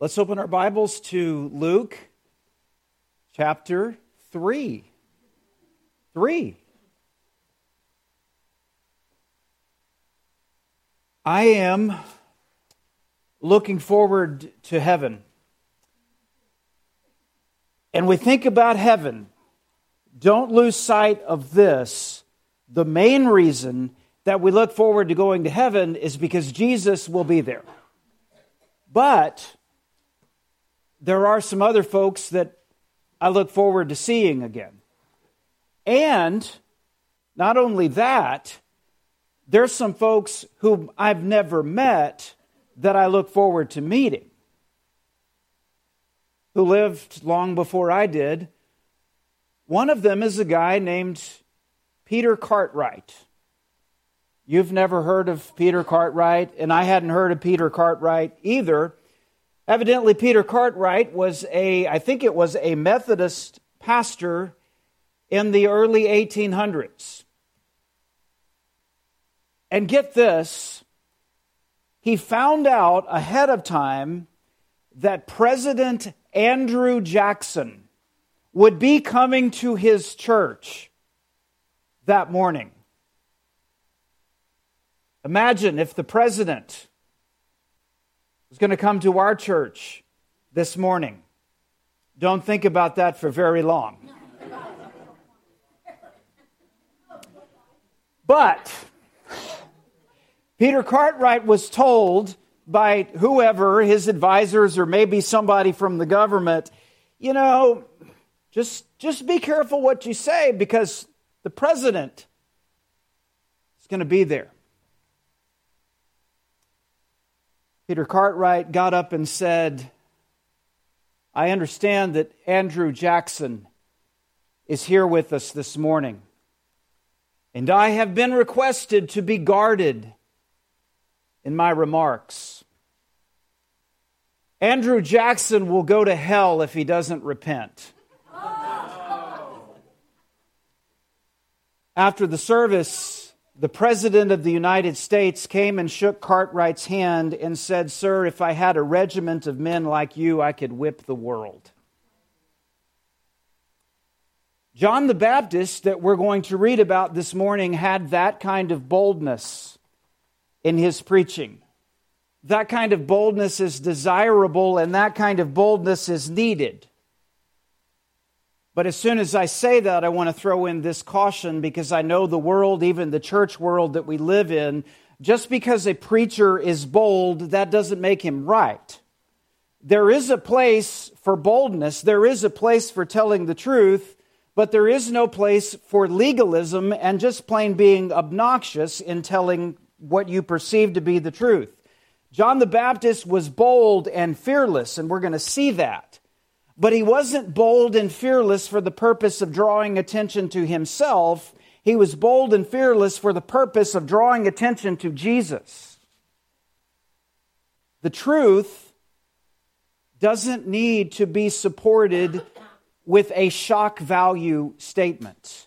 Let's open our Bibles to Luke chapter 3. 3. I am looking forward to heaven. And we think about heaven. Don't lose sight of this. The main reason that we look forward to going to heaven is because Jesus will be there. But there are some other folks that I look forward to seeing again. And not only that, there's some folks whom I've never met that I look forward to meeting, who lived long before I did. One of them is a guy named Peter Cartwright. You've never heard of Peter Cartwright, and I hadn't heard of Peter Cartwright either. Evidently, Peter Cartwright was I think it was a Methodist pastor in the early 1800s. And get this, he found out ahead of time that President Andrew Jackson would be coming to his church that morning. Imagine if the president was going to come to our church this morning. Don't think about that for very long. But Peter Cartwright was told by whoever, his advisors or maybe somebody from the government, just be careful what you say because the president is going to be there. Peter Cartwright got up and said, I understand that Andrew Jackson is here with us this morning, and I have been requested to be guarded in my remarks. Andrew Jackson will go to hell if he doesn't repent. After the service, the President of the United States came and shook Cartwright's hand and said, Sir, if I had a regiment of men like you, I could whip the world. John the Baptist, that we're going to read about this morning, had that kind of boldness in his preaching. That kind of boldness is desirable, and that kind of boldness is needed. But as soon as I say that, I want to throw in this caution because I know the world, even the church world that we live in, just because a preacher is bold, that doesn't make him right. There is a place for boldness, there is a place for telling the truth, but there is no place for legalism and just plain being obnoxious in telling what you perceive to be the truth. John the Baptist was bold and fearless, and we're going to see that. But he wasn't bold and fearless for the purpose of drawing attention to himself. He was bold and fearless for the purpose of drawing attention to Jesus. The truth doesn't need to be supported with a shock value statement.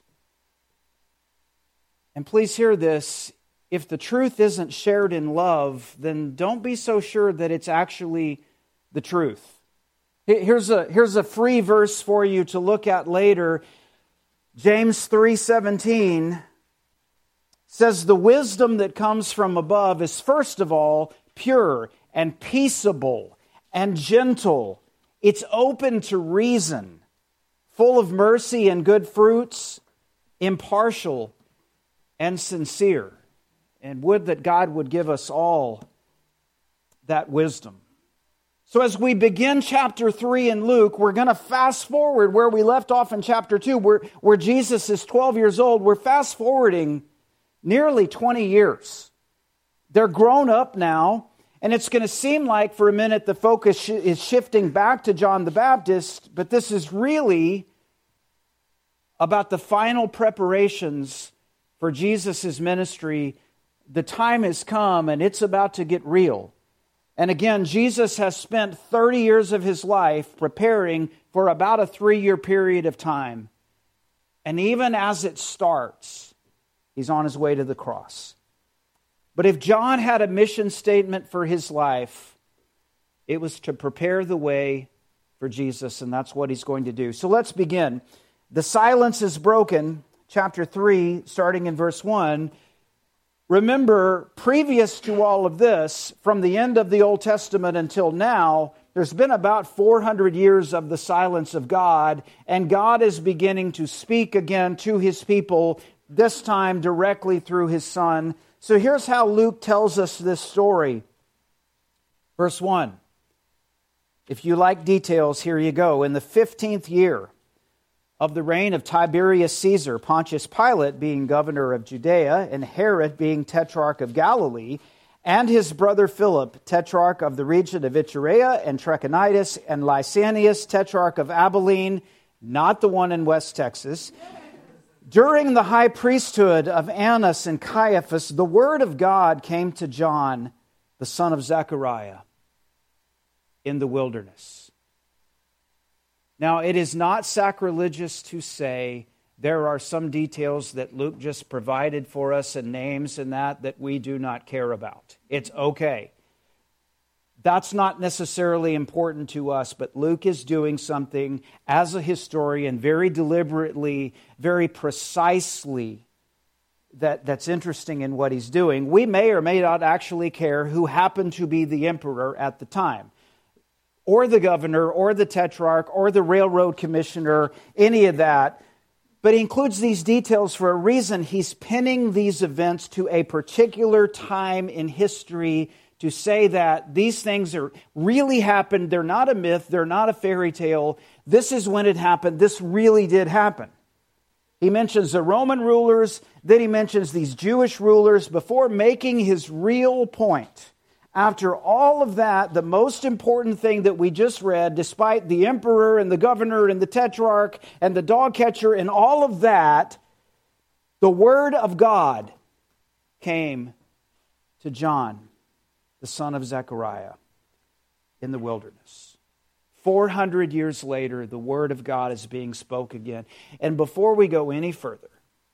And please hear this. If the truth isn't shared in love, then don't be so sure that it's actually the truth. Here's a free verse for you to look at later. James 3:17 says, the wisdom that comes from above is first of all pure and peaceable and gentle. It's open to reason, full of mercy and good fruits, impartial and sincere. And would that God would give us all that wisdom. So as we begin chapter 3 in Luke, we're going to fast forward where we left off in chapter 2, where Jesus is 12 years old. We're fast forwarding nearly 20 years. They're grown up now, and it's going to seem like for a minute the focus is shifting back to John the Baptist, but this is really about the final preparations for Jesus' ministry. The time has come, and it's about to get real. And again, Jesus has spent 30 years of his life preparing for about a 3-year period of time. And even as it starts, he's on his way to the cross. But if John had a mission statement for his life, It was to prepare the way for Jesus, and that's what he's going to do. So let's begin. The silence is broken, chapter 3, starting in verse 1. Remember, previous to all of this, from the end of the Old Testament until now, there's been about 400 years of the silence of God, and God is beginning to speak again to his people, this time directly through his Son. So here's how Luke tells us this story. Verse 1. If you like details, here you go. In the 15th year of the reign of Tiberius Caesar, Pontius Pilate being governor of Judea, and Herod being tetrarch of Galilee, and his brother Philip, tetrarch of the region of Iturea and Trachonitis, and Lysanias, tetrarch of Abilene, not the one in West Texas, during the high priesthood of Annas and Caiaphas, the word of God came to John, the son of Zechariah, in the wilderness. Now, it is not sacrilegious to say there are some details that Luke just provided for us and names and that we do not care about. It's okay. That's not necessarily important to us, but Luke is doing something as a historian very deliberately, very precisely that's interesting in what he's doing. We may or may not actually care who happened to be the emperor at the time, or the governor, or the tetrarch, or the railroad commissioner, any of that. But he includes these details for a reason. He's pinning these events to a particular time in history to say that these things are really happened. They're not a myth. They're not a fairy tale. This is when it happened. This really did happen. He mentions the Roman rulers. Then he mentions these Jewish rulers before making his real point. After all of that, the most important thing that we just read, despite the emperor and the governor and the tetrarch and the dog catcher and all of that, the word of God came to John, the son of Zechariah, in the wilderness. 400 years later, the word of God is being spoke again. And before we go any further,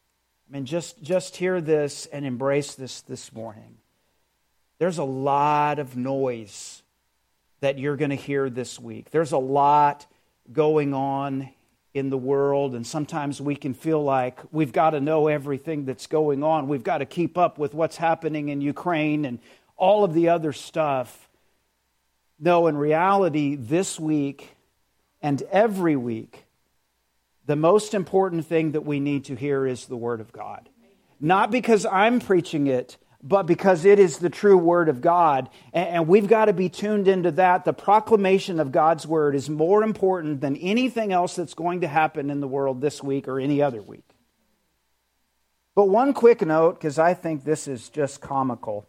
just hear this and embrace this morning. There's a lot of noise that you're going to hear this week. There's a lot going on in the world, and sometimes we can feel like we've got to know everything that's going on. We've got to keep up with what's happening in Ukraine and all of the other stuff. No, in reality, this week and every week, the most important thing that we need to hear is the Word of God. Not because I'm preaching it, but because it is the true Word of God. And we've got to be tuned into that. The proclamation of God's Word is more important than anything else that's going to happen in the world this week or any other week. But one quick note, because I think this is just comical.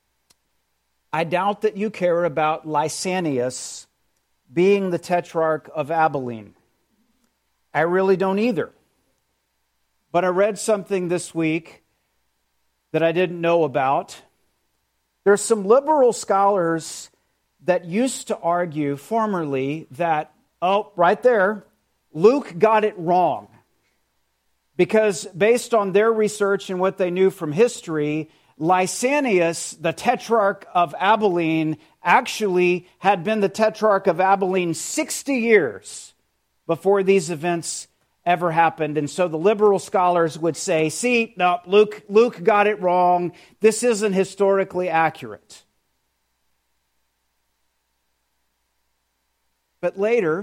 I doubt that you care about Lysanias being the tetrarch of Abilene. I really don't either. But I read something this week that I didn't know about. There's some liberal scholars that used to argue formerly that, right there, Luke got it wrong. Because based on their research and what they knew from history, Lysanias, the tetrarch of Abilene, actually had been the tetrarch of Abilene 60 years before these events ever happened. And so the liberal scholars would say, see, no, Luke got it wrong. This isn't historically accurate. But later,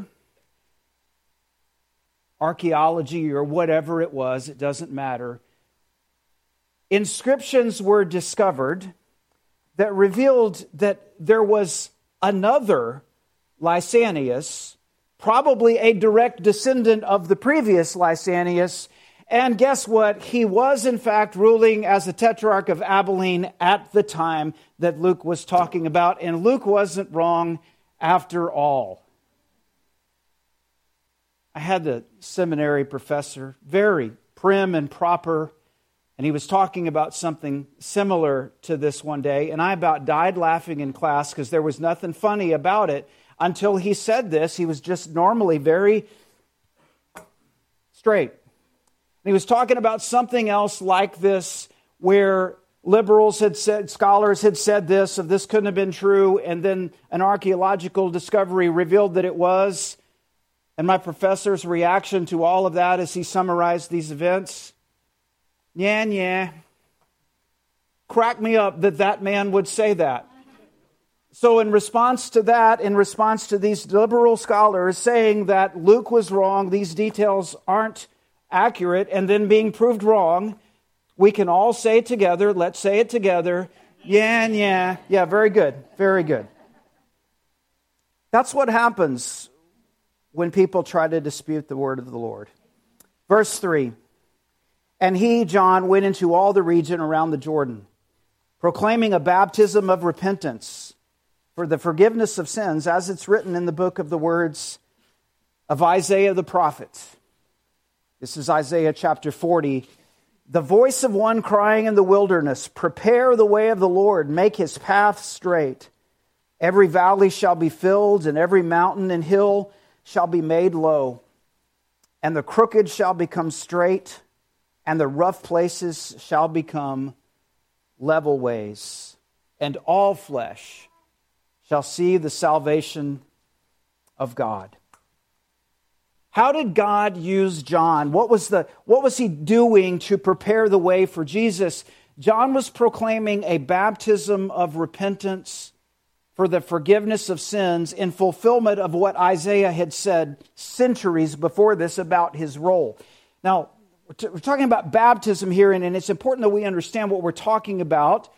archaeology or whatever it was, it doesn't matter, inscriptions were discovered that revealed that there was another Lysanias, probably a direct descendant of the previous Lysanias. And guess what? He was, in fact, ruling as the tetrarch of Abilene at the time that Luke was talking about. And Luke wasn't wrong after all. I had a seminary professor, very prim and proper, and he was talking about something similar to this one day. And I about died laughing in class because there was nothing funny about it. Until he said this, he was just normally very straight. And he was talking about something else like this, where liberals had said, scholars had said this, if this couldn't have been true, and then an archaeological discovery revealed that it was. And my professor's reaction to all of that as he summarized these events, yeah. Crack me up that man would say that. So in response to that, in response to these liberal scholars saying that Luke was wrong, these details aren't accurate, and then being proved wrong, we can all say together, let's say it together, yeah, very good, very good. That's what happens when people try to dispute the word of the Lord. Verse 3, and he, John, went into all the region around the Jordan, proclaiming a baptism of repentance for the forgiveness of sins, as it's written in the book of the words of Isaiah the prophet. This is Isaiah chapter 40. The voice of one crying in the wilderness, prepare the way of the Lord, make his path straight. Every valley shall be filled, and every mountain and hill shall be made low. And the crooked shall become straight, and the rough places shall become level ways. And all flesh shall see the salvation of God. How did God use John? What was he doing to prepare the way for Jesus? John was proclaiming a baptism of repentance for the forgiveness of sins in fulfillment of what Isaiah had said centuries before this about his role. Now, we're talking about baptism here, and it's important that we understand what we're talking about.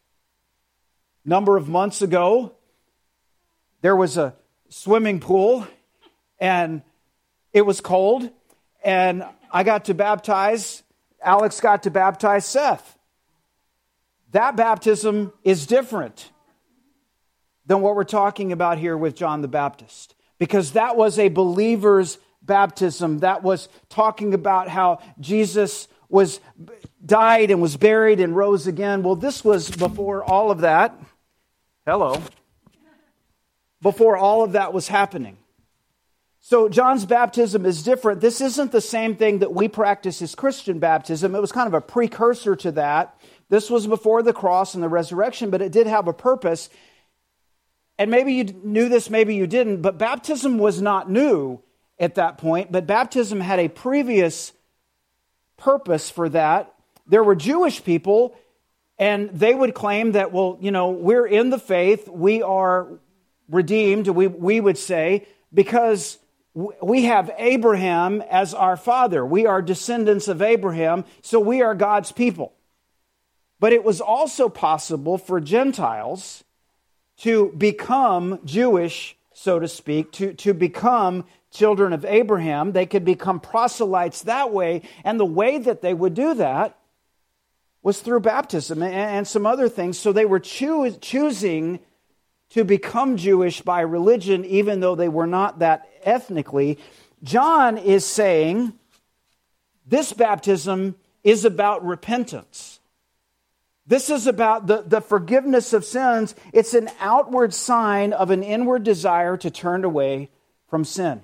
A number of months ago, there was a swimming pool, and it was cold, and I got to baptize, Alex got to baptize Seth. That baptism is different than what we're talking about here with John the Baptist, because that was a believer's baptism. That was talking about how Jesus died and was buried and rose again. Well, this was before all of that. Hello. Before all of that was happening. So John's baptism is different. This isn't the same thing that we practice as Christian baptism. It was kind of a precursor to that. This was before the cross and the resurrection, but it did have a purpose. And maybe you knew this, maybe you didn't, but baptism was not new at that point, but baptism had a previous purpose for that. There were Jewish people, and they would claim that, well, we're in the faith, we are redeemed, we would say, because we have Abraham as our father. We are descendants of Abraham, so we are God's people. But it was also possible for Gentiles to become Jewish, so to speak, to become children of Abraham. They could become proselytes that way, and the way that they would do that was through baptism and some other things. So they were choosing to become Jewish by religion, even though they were not that ethnically. John is saying this baptism is about repentance. This is about the forgiveness of sins. It's an outward sign of an inward desire to turn away from sin.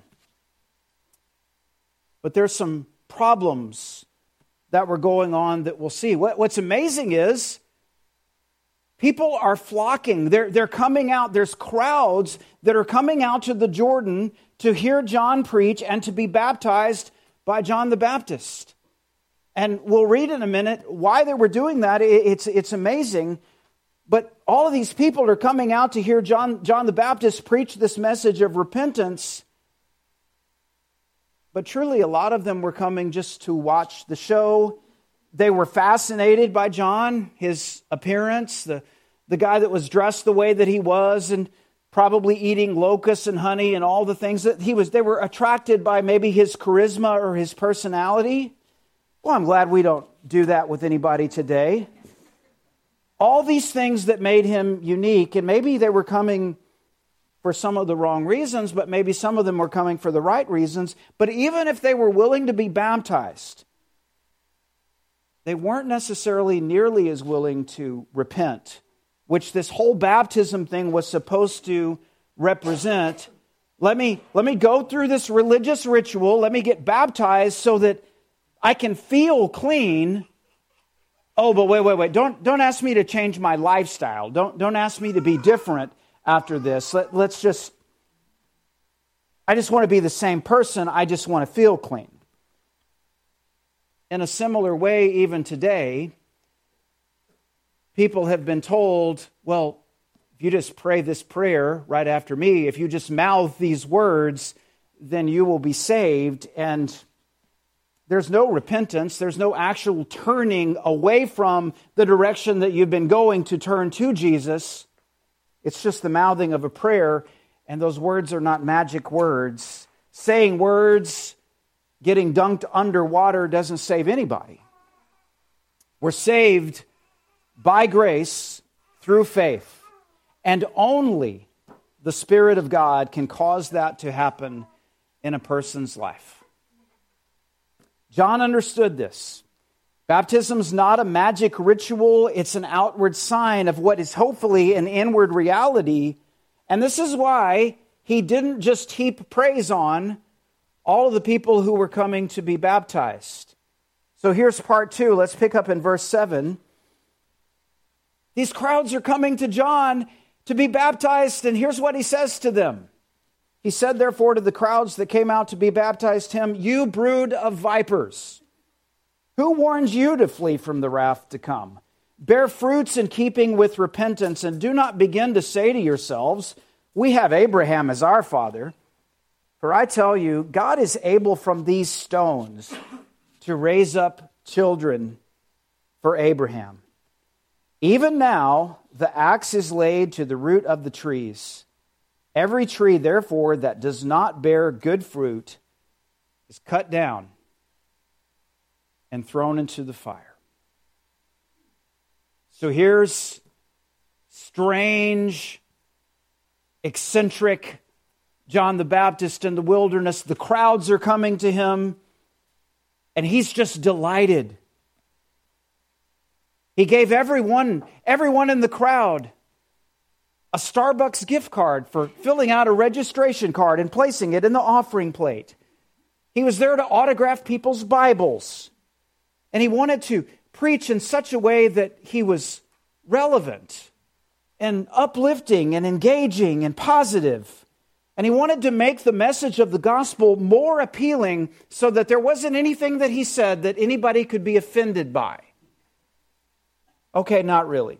But there's some problems that were going on that we'll see. What's amazing is people are flocking. They're coming out. There's crowds that are coming out to the Jordan to hear John preach and to be baptized by John the Baptist. And we'll read in a minute why they were doing that. It's amazing. But all of these people are coming out to hear John the Baptist preach this message of repentance. But truly, a lot of them were coming just to watch the show. They were fascinated by John, his appearance, the guy that was dressed the way that he was, and probably eating locusts and honey and all the things that he was. They were attracted by maybe his charisma or his personality. Well, I'm glad we don't do that with anybody today. All these things that made him unique, and maybe they were coming for some of the wrong reasons, but maybe some of them were coming for the right reasons. But even if they were willing to be baptized, they weren't necessarily nearly as willing to repent, which this whole baptism thing was supposed to represent. Let me go through this religious ritual. Let me get baptized so that I can feel clean, Oh, but wait. Don't ask me to change my lifestyle. Don't ask me to be different after this. I just want to be the same person. I just want to feel clean. In a similar way, even today, people have been told, well, if you just pray this prayer right after me, if you just mouth these words, then you will be saved. And there's no repentance. There's no actual turning away from the direction that you've been going to turn to Jesus. It's just the mouthing of a prayer, and those words are not magic words. Saying words, getting dunked underwater doesn't save anybody. We're saved by grace through faith, and only the Spirit of God can cause that to happen in a person's life. John understood this. Baptism's not a magic ritual. It's an outward sign of what is hopefully an inward reality. And this is why he didn't just heap praise on all of the people who were coming to be baptized. So here's part 2. Let's pick up in verse 7. These crowds are coming to John to be baptized, and here's what he says to them. He said, therefore, to the crowds that came out to be baptized him, you brood of vipers, who warns you to flee from the wrath to come? Bear fruits in keeping with repentance, and do not begin to say to yourselves, we have Abraham as our father. For I tell you, God is able from these stones to raise up children for Abraham. Even now, the axe is laid to the root of the trees. Every tree, therefore, that does not bear good fruit is cut down and thrown into the fire. So here's strange, eccentric John the Baptist in the wilderness. The crowds are coming to him, and he's just delighted. He gave everyone in the crowd a Starbucks gift card for filling out a registration card and placing it in the offering plate. He was there to autograph people's Bibles. And he wanted to preach in such a way that he was relevant and uplifting and engaging and positive. And he wanted to make the message of the gospel more appealing so that there wasn't anything that he said that anybody could be offended by. Okay, not really.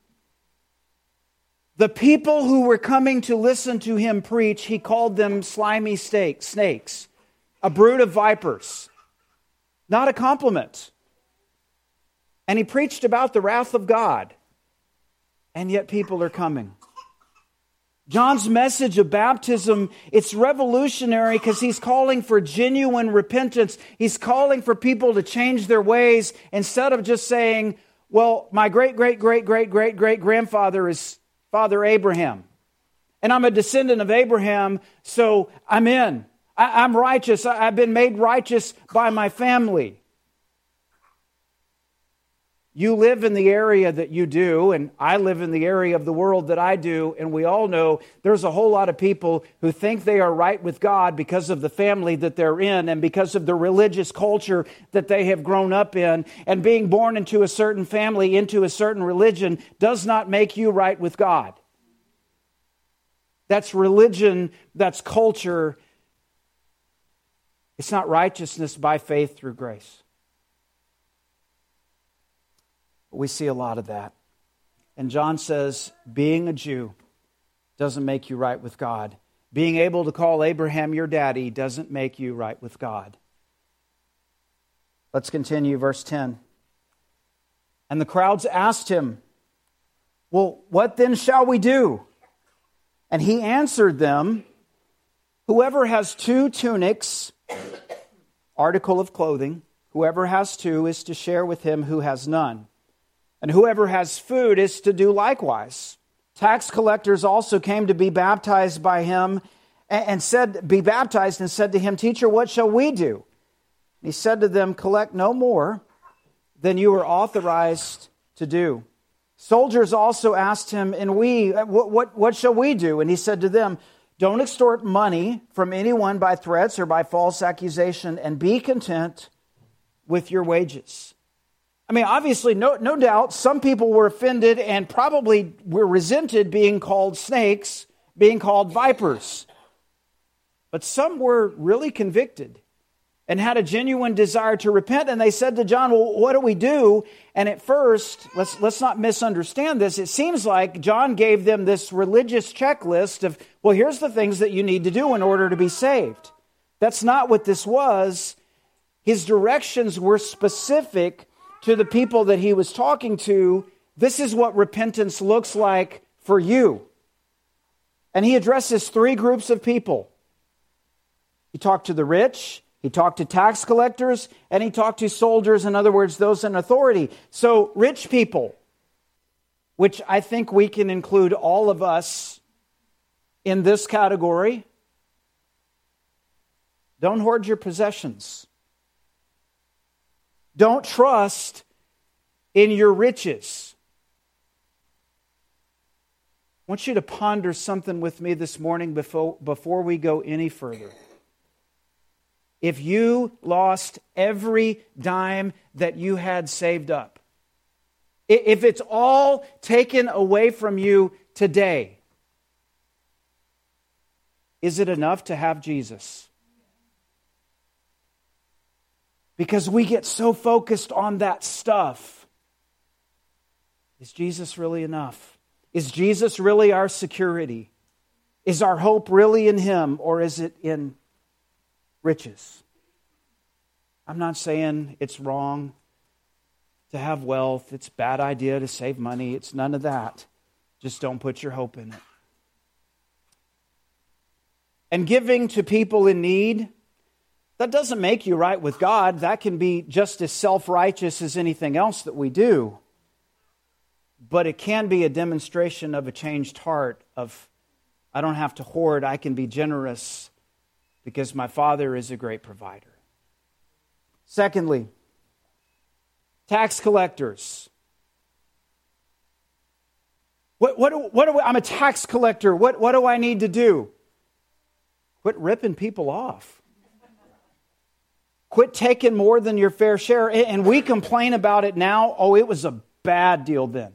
The people who were coming to listen to him preach, he called them slimy snakes, a brood of vipers. Not a compliment. And he preached about the wrath of God. And yet people are coming. John's message of baptism, it's revolutionary because he's calling for genuine repentance. He's calling for people to change their ways instead of just saying, well, my great-great-great-great-great-grandfather is Father Abraham. And I'm a descendant of Abraham, so I'm in. I'm righteous. I've been made righteous by my family. You live in the area that you do, and I live in the area of the world that I do, and we all know there's a whole lot of people who think they are right with God because of the family that they're in and because of the religious culture that they have grown up in. And being born into a certain family, into a certain religion, does not make you right with God. That's religion, that's culture. It's not righteousness by faith through grace. We see a lot of that. And John says, being a Jew doesn't make you right with God. Being able to call Abraham your daddy doesn't make you right with God. Let's continue, verse 10. And the crowds asked him, well, what then shall we do? And he answered them, whoever has 2 tunics, article of clothing, whoever has 2 is to share with him who has none. And whoever has food is to do likewise. Tax collectors also came to be baptized by him and said to him, Teacher, what shall we do? And he said to them, collect no more than you are authorized to do. Soldiers also asked him, and what shall we do? And he said to them, don't extort money from anyone by threats or by false accusation, and be content with your wages. I mean, obviously, no doubt, some people were offended and probably were resented being called snakes, being called vipers. But some were really convicted and had a genuine desire to repent. And they said to John, well, what do we do? And at first, let's not misunderstand this. It seems like John gave them this religious checklist of, well, here's the things that you need to do in order to be saved. That's not what this was. His directions were specific to the people that he was talking to. This is what repentance looks like for you. And he addresses three groups of people. He talked to the rich, he talked to tax collectors, and he talked to soldiers, in other words, those in authority. So rich people, which I think we can include all of us in this category, don't hoard your possessions. Don't trust in your riches. I want you to ponder something with me this morning before we go any further. If you lost every dime that you had saved up, if it's all taken away from you today, is it enough to have Jesus? Because we get so focused on that stuff. Is Jesus really enough? Is Jesus really our security? Is our hope really in Him, or is it in riches? I'm not saying it's wrong to have wealth. It's a bad idea to save money. It's none of that. Just don't put your hope in it. And giving to people in need, that doesn't make you right with God. That can be just as self-righteous as anything else that we do. But it can be a demonstration of a changed heart of, I don't have to hoard, I can be generous because my Father is a great provider. Secondly, tax collectors. I'm a tax collector. What do I need to do? Quit ripping people off. Quit taking more than your fair share. And we complain about it now. Oh, it was a bad deal then.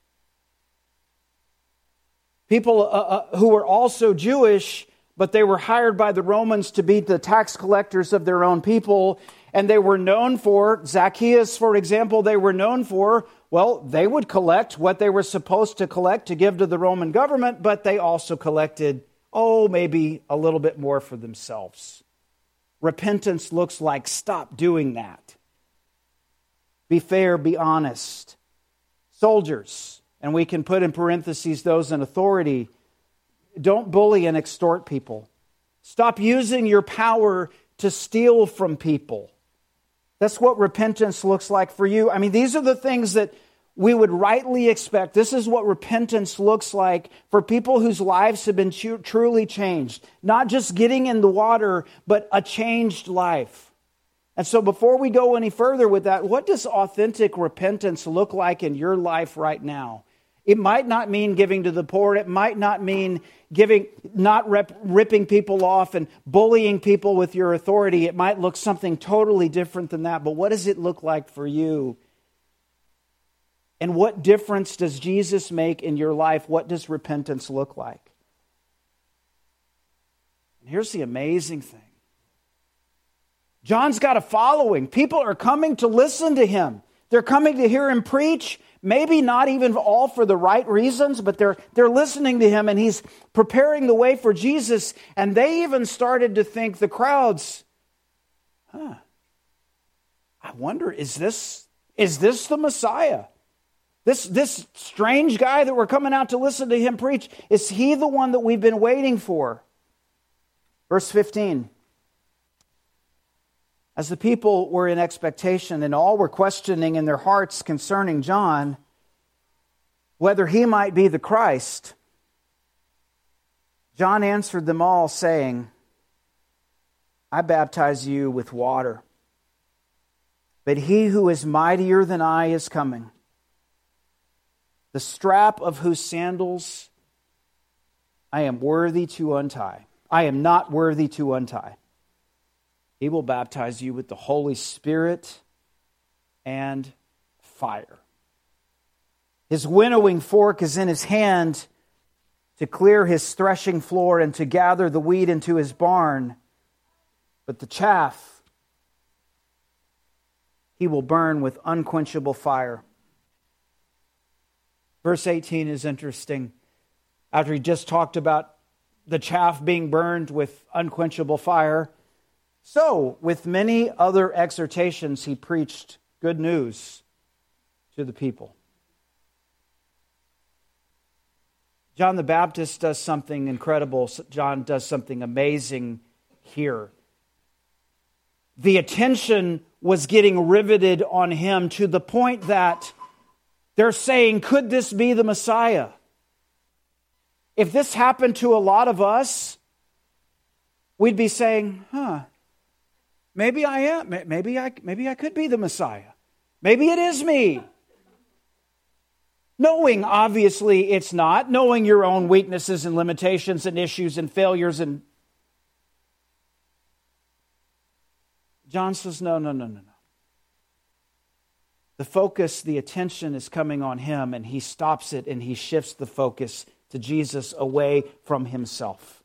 People who were also Jewish, but they were hired by the Romans to be the tax collectors of their own people. And they were known for, Zacchaeus, for example, they were known for, well, they would collect what they were supposed to collect to give to the Roman government, but they also collected, maybe a little bit more for themselves. Repentance looks like stop doing that. Be fair, be honest. Soldiers, and we can put in parentheses those in authority, don't bully and extort people. Stop using your power to steal from people. That's what repentance looks like for you. I mean, these are the things that we would rightly expect. This is what repentance looks like for people whose lives have been truly changed. Not just getting in the water, but a changed life. And so before we go any further with that, what does authentic repentance look like in your life right now? It might not mean giving to the poor. It might not mean ripping people off and bullying people with your authority. It might look something totally different than that. But what does it look like for you? And what difference does Jesus make in your life? What does repentance look like? And here's the amazing thing. John's got a following. People are coming to listen to him. They're coming to hear him preach. Maybe not even all for the right reasons, but they're listening to him, and he's preparing the way for Jesus. And they even started to think, the crowds, I wonder, is this the Messiah? This strange guy that we're coming out to listen to him preach, is he the one that we've been waiting for? Verse 15. As the people were in expectation and all were questioning in their hearts concerning John, whether he might be the Christ, John answered them all, saying, I baptize you with water, but he who is mightier than I is coming, the strap of whose sandals I am worthy to untie. I am not worthy to untie. He will baptize you with the Holy Spirit and fire. His winnowing fork is in his hand to clear his threshing floor and to gather the wheat into his barn. But the chaff he will burn with unquenchable fire. Verse 18 is interesting. After he just talked about the chaff being burned with unquenchable fire, so with many other exhortations he preached good news to the people. John the Baptist does something incredible. John does something amazing here. The attention was getting riveted on him to the point that they're saying, could this be the Messiah? If this happened to a lot of us, we'd be saying, maybe I am. Maybe I could be the Messiah. Maybe it is me. Knowing, obviously, it's not. Knowing your own weaknesses and limitations and issues and failures. And John says, no. The focus, the attention is coming on him, and he stops it and he shifts the focus to Jesus away from himself.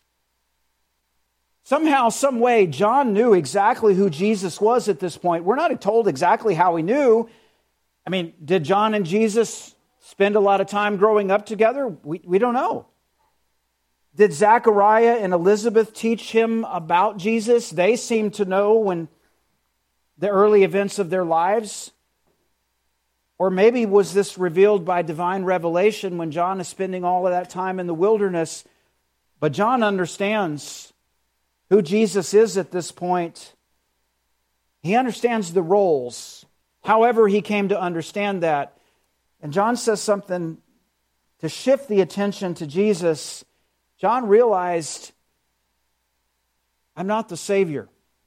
Somehow, some way, John knew exactly who Jesus was at this point. We're not told exactly how he knew. I mean, did John and Jesus spend a lot of time growing up together? We don't know. Did Zechariah and Elizabeth teach him about Jesus? They seemed to know when the early events of their lives. Or maybe was this revealed by divine revelation when John is spending all of that time in the wilderness? But John understands who Jesus is at this point. He understands the roles, however he came to understand that. And John says something to shift the attention to Jesus. John realized, I'm not the Savior.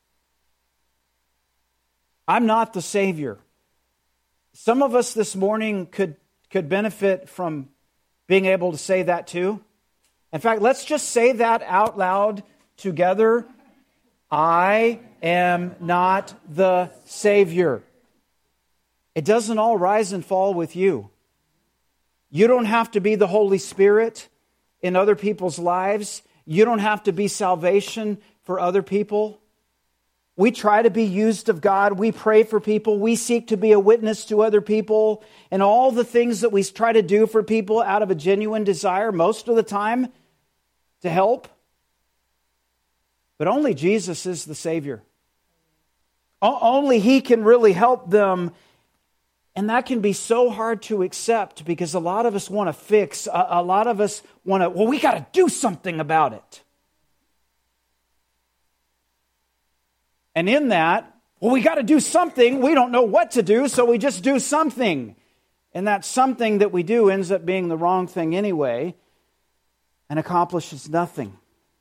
I'm not the Savior. Some of us this morning could benefit from being able to say that too. In fact, let's just say that out loud together. I am not the Savior. It doesn't all rise and fall with you. You don't have to be the Holy Spirit in other people's lives. You don't have to be salvation for other people. We try to be used of God. We pray for people. We seek to be a witness to other people. And all the things that we try to do for people out of a genuine desire, most of the time, to help. But only Jesus is the Savior. Only He can really help them. And that can be so hard to accept because a lot of us want to fix. A lot of us want to, we got to do something about it. And in that, we got to do something. We don't know what to do, so we just do something. And that something that we do ends up being the wrong thing anyway and accomplishes nothing.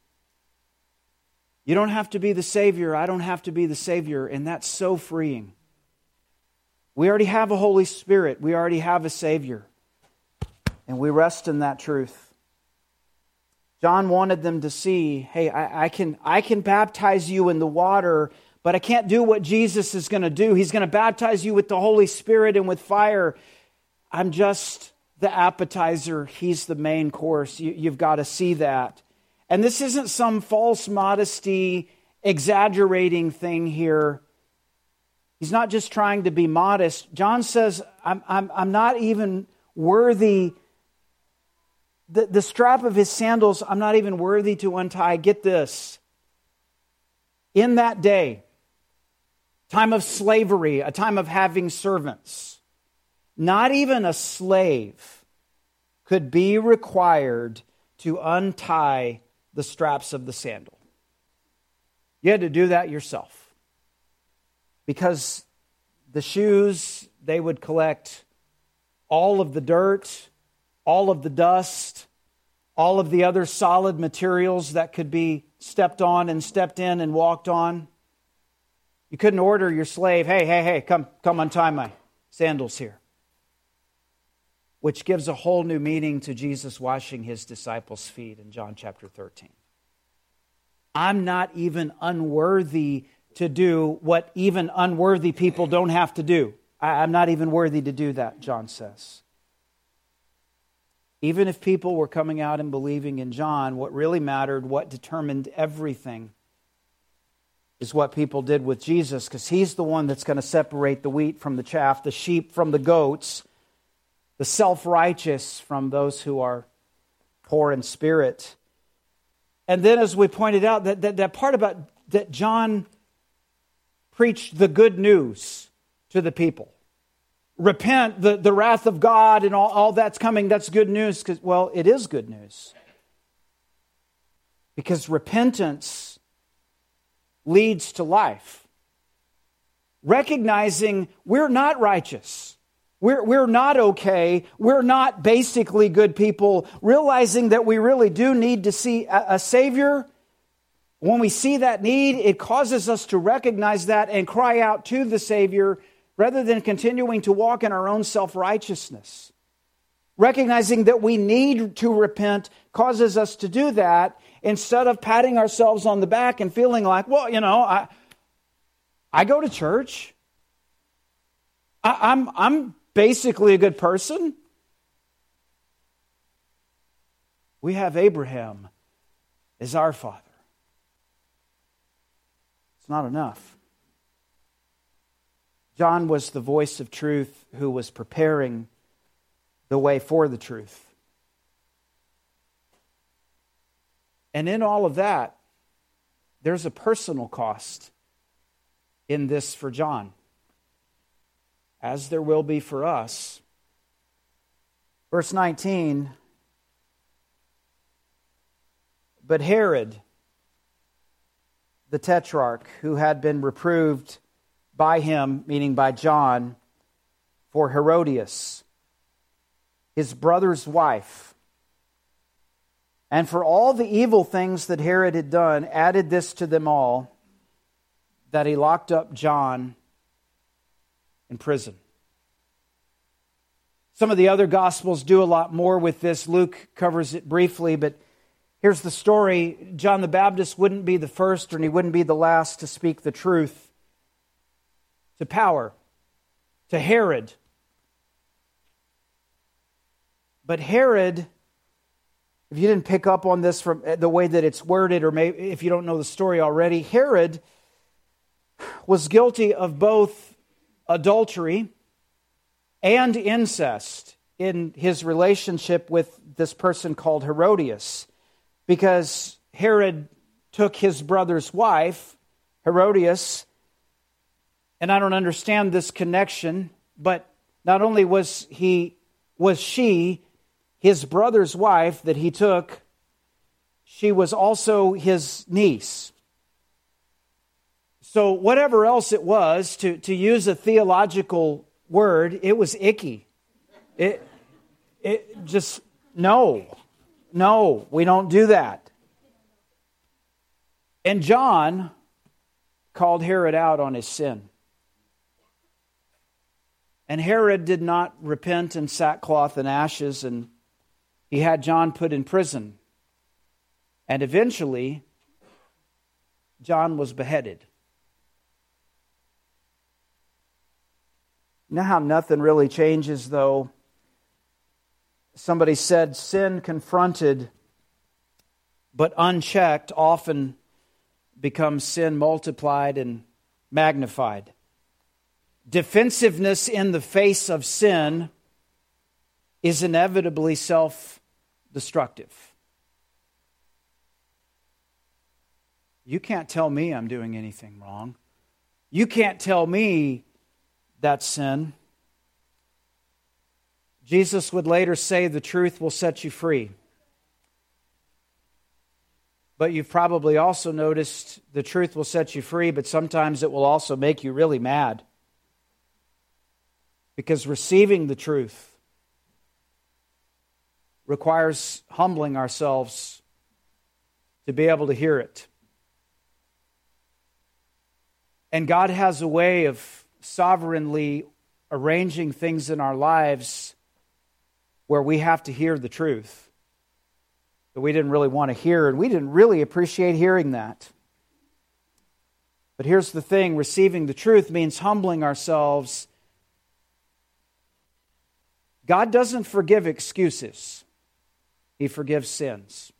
You don't have to be the Savior. I don't have to be the Savior. And that's so freeing. We already have a Holy Spirit. We already have a Savior. And we rest in that truth. John wanted them to see, hey, I can baptize you in the water, but I can't do what Jesus is going to do. He's going to baptize you with the Holy Spirit and with fire. I'm just the appetizer. He's the main course. You've got to see that. And this isn't some false modesty, exaggerating thing here. He's not just trying to be modest. John says, I'm not even worthy. The strap of his sandals, I'm not even worthy to untie. Get this. In that day, time of slavery, a time of having servants, not even a slave could be required to untie the straps of the sandal. You had to do that yourself. Because the shoes, they would collect all of the dirt, all of the dust, all of the other solid materials that could be stepped on and stepped in and walked on. You couldn't order your slave, hey, come untie my sandals here. Which gives a whole new meaning to Jesus washing his disciples' feet in John chapter 13. I'm not even unworthy to do what even unworthy people don't have to do. I'm not even worthy to do that, John says. Even if people were coming out and believing in John, what really mattered, what determined everything, is what people did with Jesus, because He's the one that's going to separate the wheat from the chaff, the sheep from the goats, the self-righteous from those who are poor in spirit. And then, as we pointed out, that part about that John preached the good news to the people. Repent, the wrath of God and all that's coming, that's good news. Well, it is good news. Because repentance leads to life. Recognizing we're not righteous. We're not okay. We're not basically good people. Realizing that we really do need to see a Savior. When we see that need, it causes us to recognize that and cry out to the Savior, rather than continuing to walk in our own self-righteousness. Recognizing that we need to repent causes us to do that, instead of patting ourselves on the back and feeling like, well, I go to church. I'm basically a good person. We have Abraham as our father. It's not enough. John was the voice of truth who was preparing the way for the truth. And in all of that, there's a personal cost in this for John, as there will be for us. Verse 19, but Herod, the tetrarch, who had been reproved by him, meaning by John, for Herodias, his brother's wife, and for all the evil things that Herod had done, added this to them all, that he locked up John in prison. Some of the other Gospels do a lot more with this. Luke covers it briefly, but here's the story. John the Baptist wouldn't be the first, and he wouldn't be the last to speak the truth to power, to Herod. But Herod, if you didn't pick up on this from the way that it's worded, or maybe if you don't know the story already, Herod was guilty of both adultery and incest in his relationship with this person called Herodias. Because Herod took his brother's wife, Herodias, and I don't understand this connection, but not only was she his brother's wife that he took, she was also his niece. So whatever else it was, to use a theological word, it was icky. It just, no, we don't do that. And John called Herod out on his sin. And Herod did not repent in sackcloth and ashes, and he had John put in prison. And eventually, John was beheaded. You know how nothing really changes, though? Somebody said, sin confronted but unchecked often becomes sin multiplied and magnified. Defensiveness in the face of sin is inevitably self-destructive. You can't tell me I'm doing anything wrong. You can't tell me that's sin. Jesus would later say the truth will set you free. But you've probably also noticed the truth will set you free, but sometimes it will also make you really mad. Because receiving the truth requires humbling ourselves to be able to hear it. And God has a way of sovereignly arranging things in our lives where we have to hear the truth that we didn't really want to hear, and we didn't really appreciate hearing that. But here's the thing, receiving the truth means humbling ourselves God doesn't forgive excuses. He forgives sins.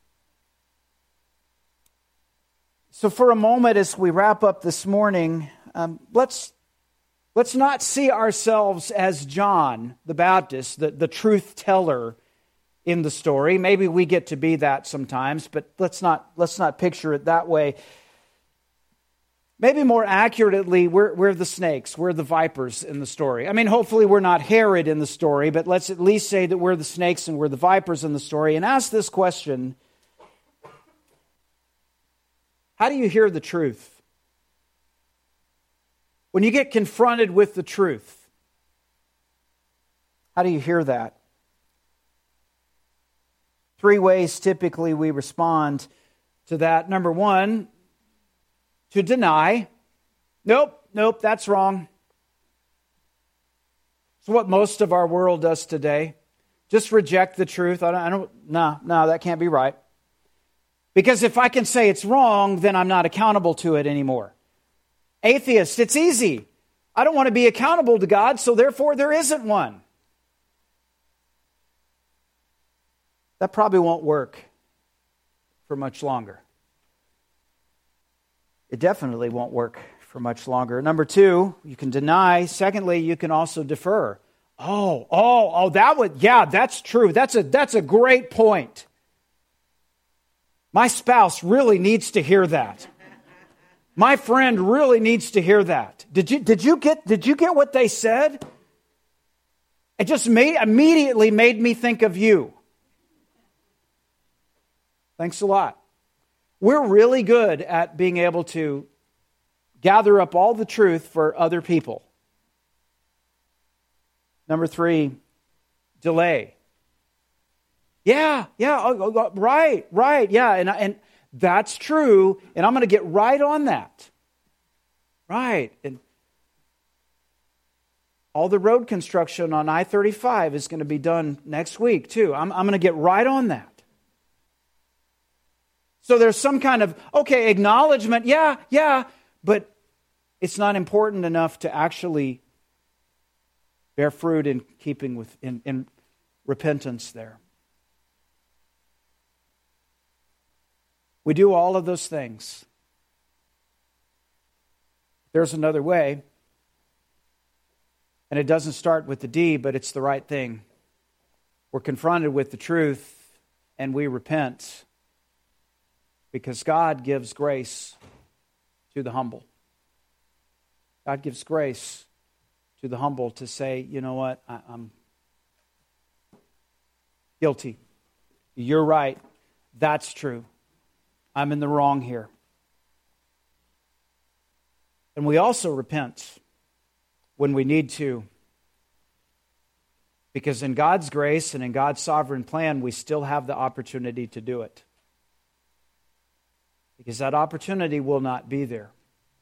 So for a moment, as we wrap up this morning, let's not see ourselves as John the Baptist, the truth teller in the story. Maybe we get to be that sometimes, but let's not picture it that way. Maybe more accurately, we're the snakes, we're the vipers in the story. I mean, hopefully we're not Herod in the story, but let's at least say that we're the snakes and we're the vipers in the story, and ask this question: how do you hear the truth? When you get confronted with the truth, how do you hear that? 3 ways typically we respond to that. Number 1, to deny. Nope, that's wrong. It's what most of our world does today. Just reject the truth. No, that can't be right. Because if I can say it's wrong, then I'm not accountable to it anymore. Atheist, it's easy. I don't want to be accountable to God, so therefore there isn't one. That probably won't work for much longer. It definitely won't work for much longer. Number 2, you can deny. Secondly, you can also defer. That's true. That's a great point. My spouse really needs to hear that. My friend really needs to hear that. Did you get what they said? It just immediately made me think of you. Thanks a lot. We're really good at being able to gather up all the truth for other people. Number 3, delay. Yeah, right, yeah, and that's true, and I'm going to get right on that. Right, and all the road construction on I-35 is going to be done next week, too. I'm going to get right on that. So there's some kind of, acknowledgement, yeah, but it's not important enough to actually bear fruit in keeping with in repentance there. We do all of those things. There's another way, and it doesn't start with the D, but it's the right thing. We're confronted with the truth, and we repent. Because God gives grace to the humble. God gives grace to the humble to say, you know what, I'm guilty. You're right. That's true. I'm in the wrong here. And we also repent when we need to. Because in God's grace and in God's sovereign plan, we still have the opportunity to do it. Because that opportunity will not be there.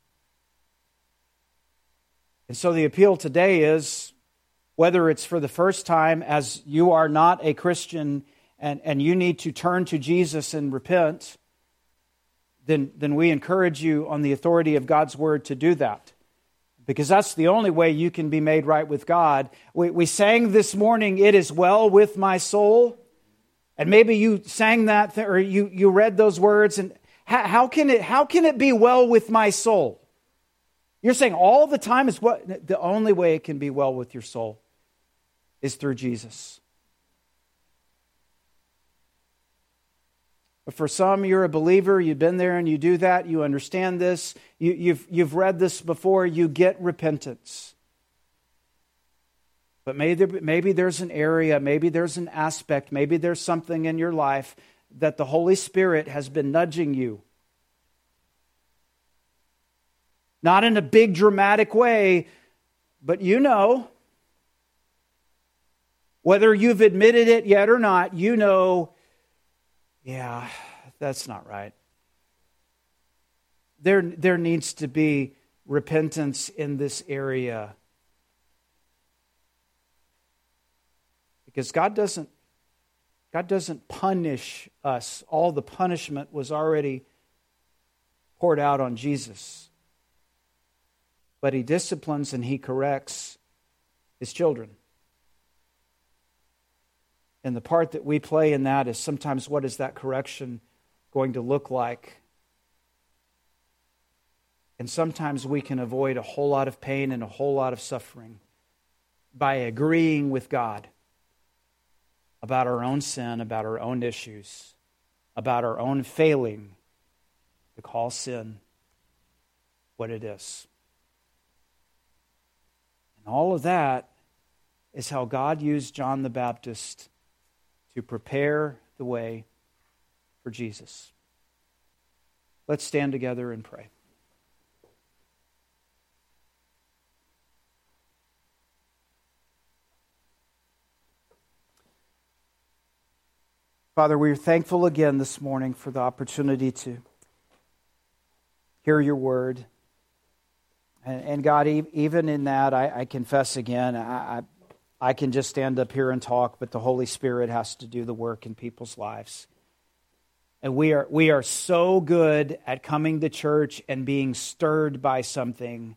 And so the appeal today is, whether it's for the first time as you are not a Christian and you need to turn to Jesus and repent, then we encourage you on the authority of God's Word to do that. Because that's the only way you can be made right with God. We sang this morning, "It is well with my soul." And maybe you sang that, or you read those words, and how can it be well with my soul? You're saying all the time is what? The only way it can be well with your soul is through Jesus. But for some, you're a believer, you've been there and you do that, you understand this, you've read this before, you get repentance. But maybe there's an area, maybe there's an aspect, maybe there's something in your life that the Holy Spirit has been nudging you. Not in a big dramatic way, but you know, whether you've admitted it yet or not, you know, yeah, that's not right. There needs to be repentance in this area. Because God doesn't punish us. All the punishment was already poured out on Jesus. But He disciplines and He corrects His children. And the part that we play in that is sometimes, what is that correction going to look like? And sometimes we can avoid a whole lot of pain and a whole lot of suffering by agreeing with God about our own sin, about our own issues, about our own failing to call sin what it is. And all of that is how God used John the Baptist to prepare the way for Jesus. Let's stand together and pray. Father, we are thankful again this morning for the opportunity to hear your word. And God, even in that, I confess again, I can just stand up here and talk, but the Holy Spirit has to do the work in people's lives. And we are so good at coming to church and being stirred by something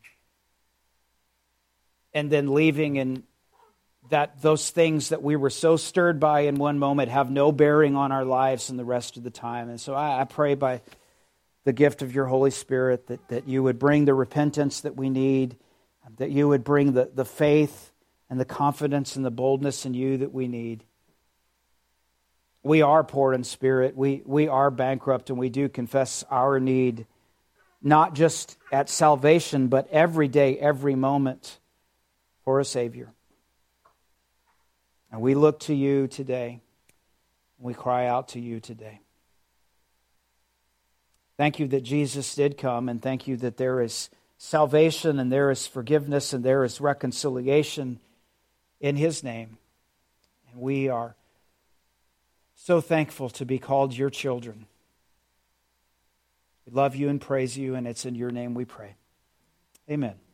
and then leaving, and that those things that we were so stirred by in one moment have no bearing on our lives in the rest of the time. And so I pray by the gift of your Holy Spirit that you would bring the repentance that we need, that you would bring the faith and the confidence and the boldness in you that we need. We are poor in spirit. We are bankrupt, and we do confess our need, not just at salvation, but every day, every moment, for a Savior. And we look to you today. We cry out to you today. Thank you that Jesus did come, and thank you that there is salvation and there is forgiveness and there is reconciliation in His name. And we are so thankful to be called your children. We love you and praise you, and it's in your name we pray. Amen.